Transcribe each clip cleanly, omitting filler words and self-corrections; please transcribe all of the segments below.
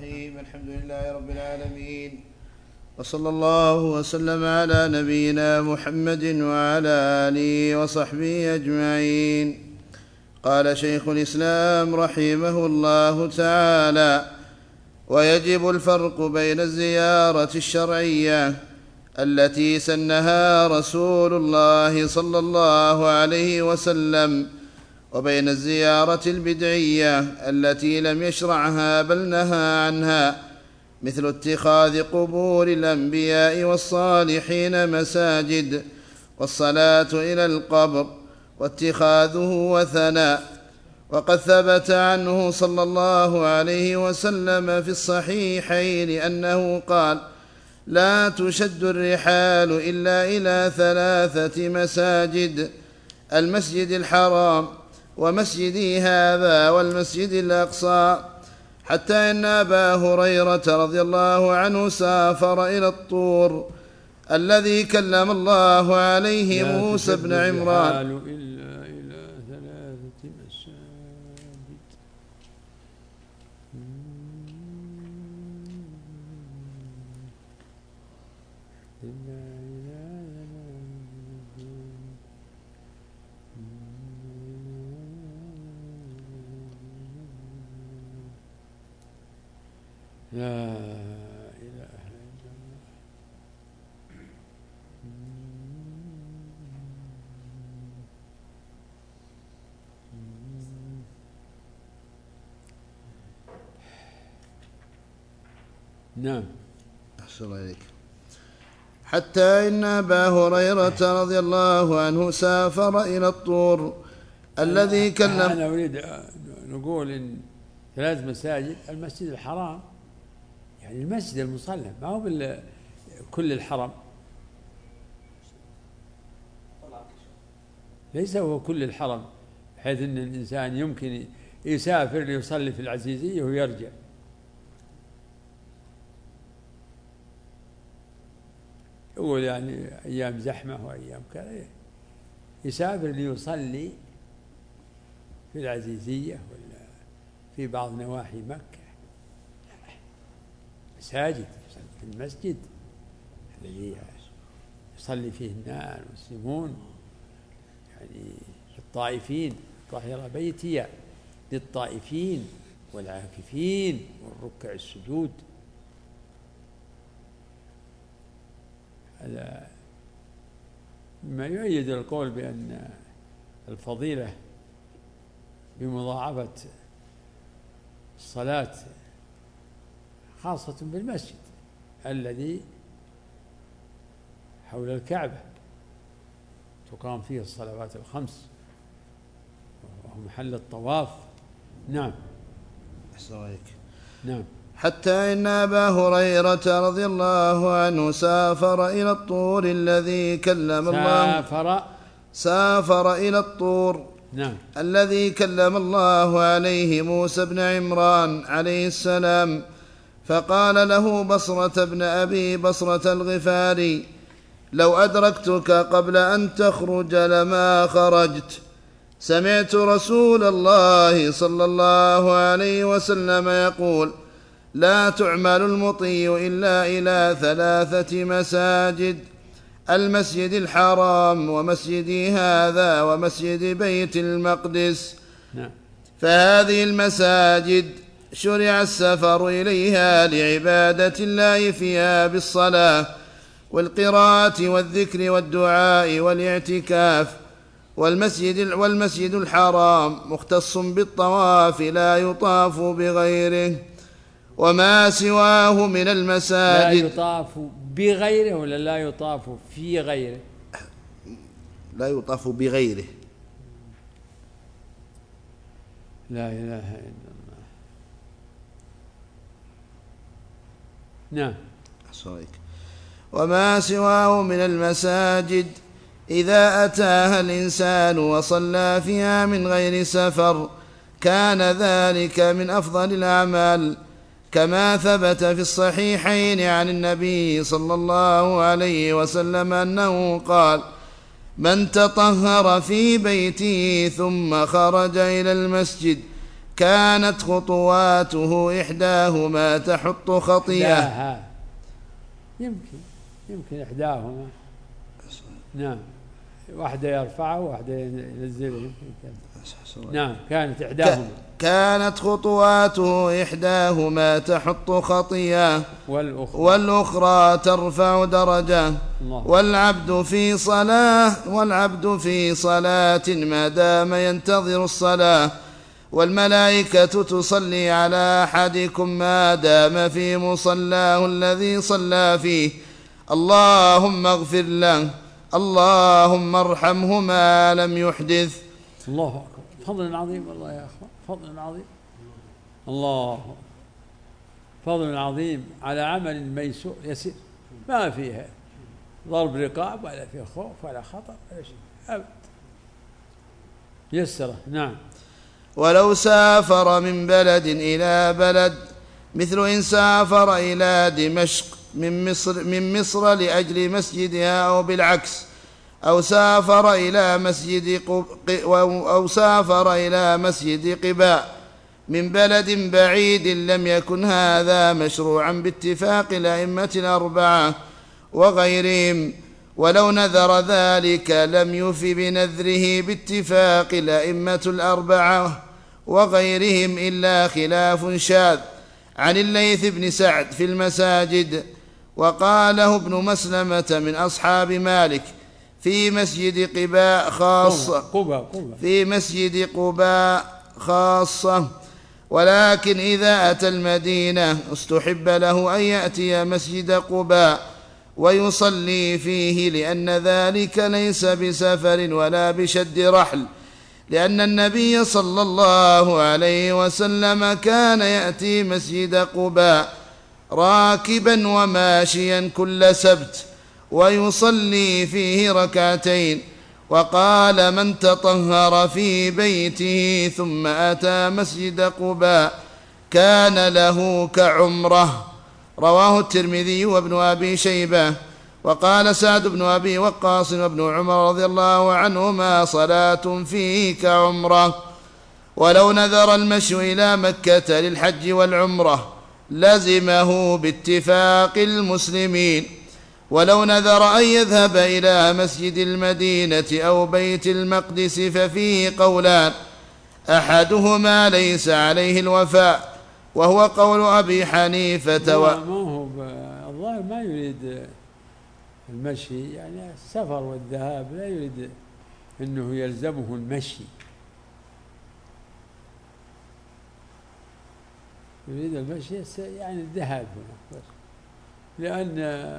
الرحيم. الحمد لله رب العالمين، وصلى الله وسلم على نبينا محمد وعلى آله وصحبه أجمعين. قال شيخ الإسلام رحمه الله تعالى: ويجب الفرق بين الزيارة الشرعية التي سنها رسول الله صلى الله عليه وسلم وبين الزيارة البدعية التي لم يشرعها بل نهى عنها، مثل اتخاذ قبور الأنبياء والصالحين مساجد، والصلاة إلى القبر، واتخاذه وثنا. وقد ثبت عنه صلى الله عليه وسلم في الصحيحين أنه قال: لا تشد الرحال إلا إلى 3 مساجد: المسجد الحرام، ومسجدي هذا، والمسجد الأقصى. حتى إن أبا هريرة رضي الله عنه سافر إلى الطور الذي كلم الله عليه موسى بن عمران. إلا إلى 3 مساجد. لا إله إلا الله. نعم. أحسن الله إليك. حتى إن أبا هريرة رضي الله عنه سافر إلى الطور الذي كلم. أنا أريد نقول إن 3 مساجد: المسجد الحرام، يعني المسجد المصلى، ما هو كل الحرم، ليس هو كل الحرم، بحيث أن الإنسان يمكن يسافر ليصلي في العزيزية ويرجع. يقول يعني أيام زحمة وأيام كذا يسافر ليصلي في العزيزية ولا في بعض نواحي مكة. مساجد، في المسجد الذي يصلي فيه الناس المسلمون، يعني للطائفين، طهر بيتي للطائفين والعاكفين والركع السجود. هذا مما يؤيد القول بأن الفضيلة بمضاعفة الصلاة خاصة بالمسجد الذي حول الكعبة تقام فيه الصلوات ال5 وهو محل الطواف. نعم. أحسن عليك. نعم. حتى إن أبا هريرة رضي الله عنه سافر إلى الطور الذي كلم الله. سافر إلى الطور. نعم. الذي كلم الله عليه موسى بن عمران عليه السلام، فقال له بصرة بن أبي بصرة الغفاري: لو أدركتك قبل أن تخرج لما خرجت. سمعت رسول الله صلى الله عليه وسلم يقول: لا تعمل المطي إلا إلى 3 مساجد: المسجد الحرام، ومسجدي هذا، ومسجد بيت المقدس. فهذه المساجد شرع السفر إليها لعبادة الله فيها بالصلاة والقراءة والذكر والدعاء والاعتكاف. والمسجد الحرام مختص بالطواف لا يطاف بغيره، وما سواه من المساجد. لا يطاف بغيره ولا لا يطاف في غيره؟ لا يطاف بغيره. لا إله إلا الله. نعم. أحسنك. وما سواه من المساجد إذا أتاها الإنسان وصلى فيها من غير سفر كان ذلك من أفضل الأعمال، كما ثبت في الصحيحين عن النبي صلى الله عليه وسلم أنه قال: من تطهر في بيته ثم خرج إلى المسجد كانت خطواته إحداهما تحط خطيئة. يمكن إحداهما، نعم، واحدة يرفعه وواحدة ينزله. نعم، كانت خطواته إحداهما تحط خطيئة والأخرى ترفع درجة. والعبد في صلاة ما دام ينتظر الصلاة، والملائكة تصلي على أحدكم ما دام في مصلاه الذي صلى فيه. اللهم اغفر له، اللهم ارحمه ما لم يحدث. الله أكبر، فضل عظيم والله يا أخوان، فضل عظيم. الله، فضل عظيم على عمل ميسور يسير، ما فيها ضرب رقاب ولا فيه خوف ولا خطر ولا شيء أبدا، يسره. نعم. ولو سافر من بلد إلى بلد، مثل إن سافر إلى دمشق من مصر لأجل مسجدها، أو بالعكس، أو سافر إلى مسجد قباء من بلد بعيد، لم يكن هذا مشروعا باتفاق الأئمة الأربعة وغيرهم. ولو نذر ذلك لم يف بنذره باتفاق الأئمة الأربعة وغيرهم، إلا خلاف شاذ عن الليث بن سعد في المساجد، وقاله ابن مسلمة من أصحاب مالك في مسجد قباء خاصة. ولكن إذا أتى المدينة استحب له أن يأتي مسجد قباء ويصلي فيه، لأن ذلك ليس بسفر ولا بشد رحل، لأن النبي صلى الله عليه وسلم كان يأتي مسجد قباء راكبا وماشيا كل سبت ويصلي فيه ركعتين. وقال: من تطهر في بيته ثم أتى مسجد قباء كان له كعمرة. رواه الترمذي وابن أبي شيبة. وقال سعد بن أبي وقاص وابن عمر رضي الله عنهما: صلاة فيه كعمرة. ولو نذر المشي إلى مكة للحج والعمرة لزمه باتفاق المسلمين. ولو نذر أن يذهب إلى مسجد المدينة أو بيت المقدس ففيه قولان: أحدهما ليس عليه الوفاء، وهو قول أبي حنيفة. الظاهر ما يريد المشي، يعني السفر والذهاب، لا يريد أنه يلزمه المشي، يريد المشي يعني الذهاب هنا، لأن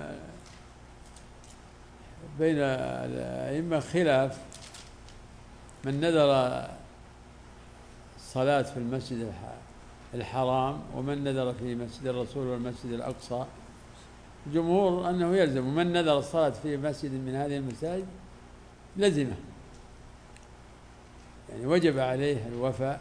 بين الأئمة خلاف: من نذر الصلاة في المسجد الحرام، ومن نذر في مسجد الرسول والمسجد الأقصى. الجمهور أنه يلزم، من نذر الصلاة في مسجد من هذه المساجد لزمه، يعني وجب عليه الوفاء.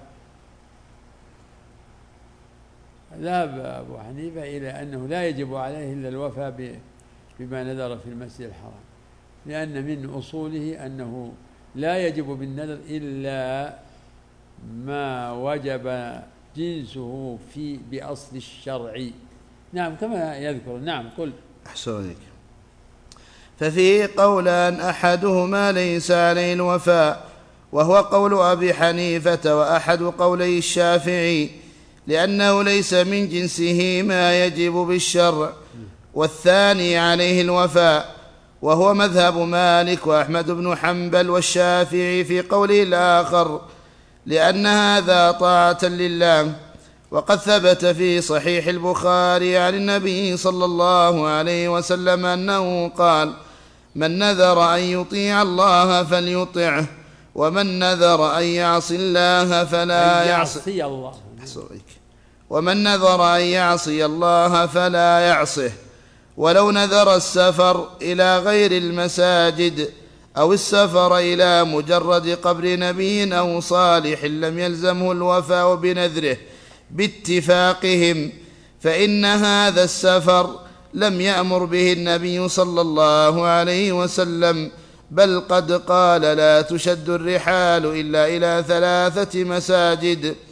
ذهب أبو حنيفة إلى أنه لا يجب عليه إلا الوفاء بما نذر في المسجد الحرام، لأن من أصوله أنه لا يجب بالنذر إلا ما وجب جنسه بأصل الشرع. نعم، كما يذكر. نعم، قل. أحسنك. ففيه قولان: أحدهما ليس عليه الوفاء، وهو قول أبي حنيفة، وأحد قولي الشافعي، لأنه ليس من جنسه ما يجب بالشرع، والثاني عليه الوفاء، وهو مذهب مالك وأحمد بن حنبل والشافعي في قوله الآخر، لأن هذا طاعة لله. وقد ثبت في صحيح البخاري عن النبي صلى الله عليه وسلم أنه قال: من نذر أن يطيع الله فليطعه، ومن نذر أن يعصي الله فلا يعصيه، ومن نذر أن يعصي الله فلا يعصه. ولو نذر السفر إلى غير المساجد أو السفر إلى مجرد قبر نبي أو صالح لم يلزمه الوفاء بنذره باتفاقهم، فإن هذا السفر لم يأمر به النبي صلى الله عليه وسلم، بل قد قال: لا تشد الرحال إلا إلى 3 مساجد: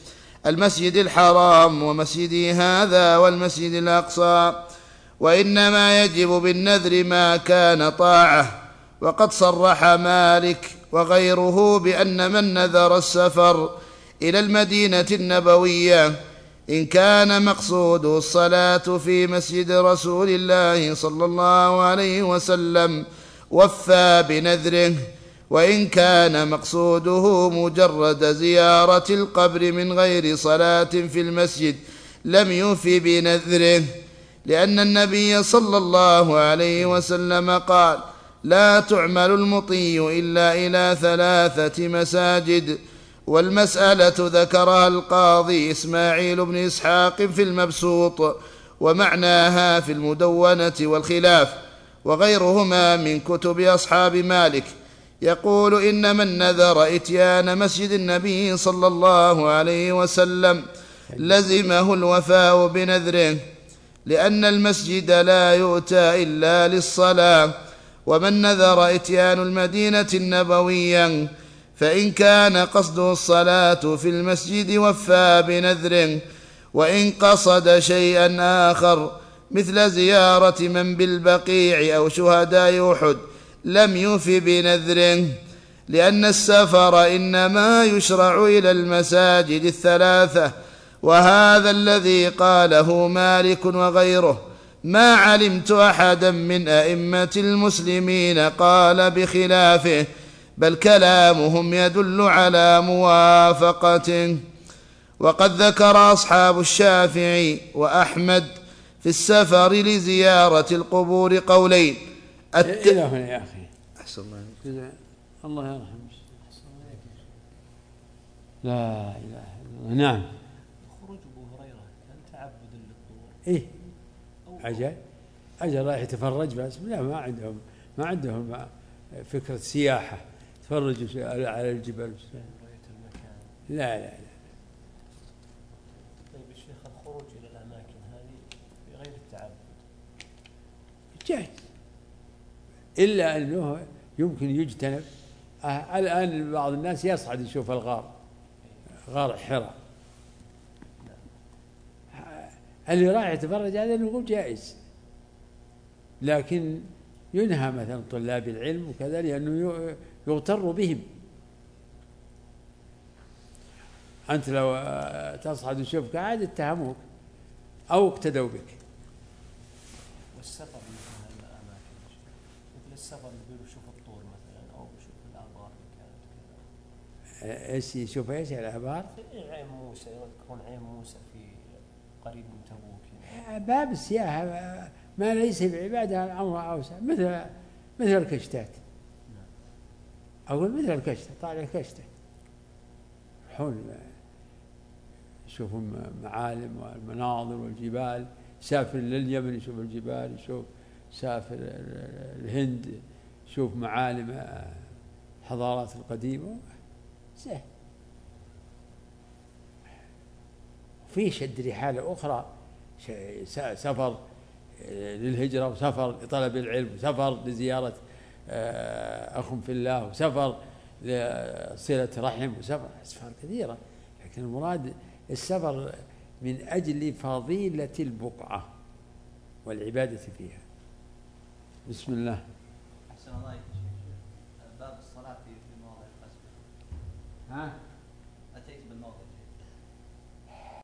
المسجد الحرام ومسجدي هذا والمسجد الأقصى، وإنما يجب بالنذر ما كان طاعة. وقد صرح مالك وغيره بأن من نذر السفر إلى المدينة النبوية إن كان مقصوده الصلاة في مسجد رسول الله صلى الله عليه وسلم وفى بنذره، وإن كان مقصوده مجرد زيارة القبر من غير صلاة في المسجد لم يف بنذره، لأن النبي صلى الله عليه وسلم قال: لا تعمل المطي إلا إلى 3 مساجد. والمسألة ذكرها القاضي إسماعيل بن إسحاق في المبسوط، ومعناها في المدونة والخلاف وغيرهما من كتب أصحاب مالك، يقول: إن من نذر إتيان مسجد النبي صلى الله عليه وسلم لزمه الوفاء بنذره، لأن المسجد لا يؤتى إلا للصلاة. ومن نذر إتيان المدينة النبوية فإن كان قصده الصلاة في المسجد وفى بنذره، وإن قصد شيئا آخر مثل زيارة من بالبقيع أو شهداء أحد لم يف بنذره، لأن السفر إنما يشرع إلى المساجد 3، وهذا الذي قاله مالك وغيره. ما علمت أحدا من أئمة المسلمين قال بخلافه، بل كلامهم يدل على موافقته. وقد ذكر أصحاب الشافعي وأحمد في السفر لزيارة القبور قولين. إلى هنا يا أخي. أحسن الله عليك. الله يرحمه. لا إله إلا الله. نعم. خروج أبو هريرة كان تعبد للقبور. إيه أجل رايح يتفرج بس، لا ما عندهم فكرة سياحة تفرجوا على الجبل. رؤية المكان. لا. طيب الشيخ، الخروج إلى الأماكن هذه بغير التعبد جائز، إلا أنه يمكن يجتنب. الآن بعض الناس يصعد يشوف غار حراء، اللي راح يتفرج هذا نقول جائز، لكن ينهى مثلا طلاب العلم وكذا، لأنه يغتر بهم. أنت لو تصعد وشوفك عاد اتهموك أو اقتدوا بك. والسفر مثل الأماكن، مثل السفر يقولوا شوف الطور مثلا، أو شوف الآبار اللي كانت كذا. إيش يشوف إيش الآبار؟ عين موسى، يذكرون عين موسى في قريب من تبوك. باب السياحة ما ليس بعبادة أمر أوسع، مثل الكشتات. أقول مثل الكشتة، طالع كشتة حول يشوفون معالم والمناظر والجبال، سافر لليمن يشوف الجبال، يشوف سافر الهند يشوف معالم الحضارات القديمة. سهل. في شد رحالة أخرى، سفر للهجرة، وسفر لطلب العلم، وسفر لزيارة أخ في الله، وسفر لصلة رحم، وسفر أسفار كثيرة. لكن المراد السفر من أجل فضيلة البقعة والعبادة فيها. بسم الله. أحسن الله إليك. باب الصلاة في مواضع القصر. ها؟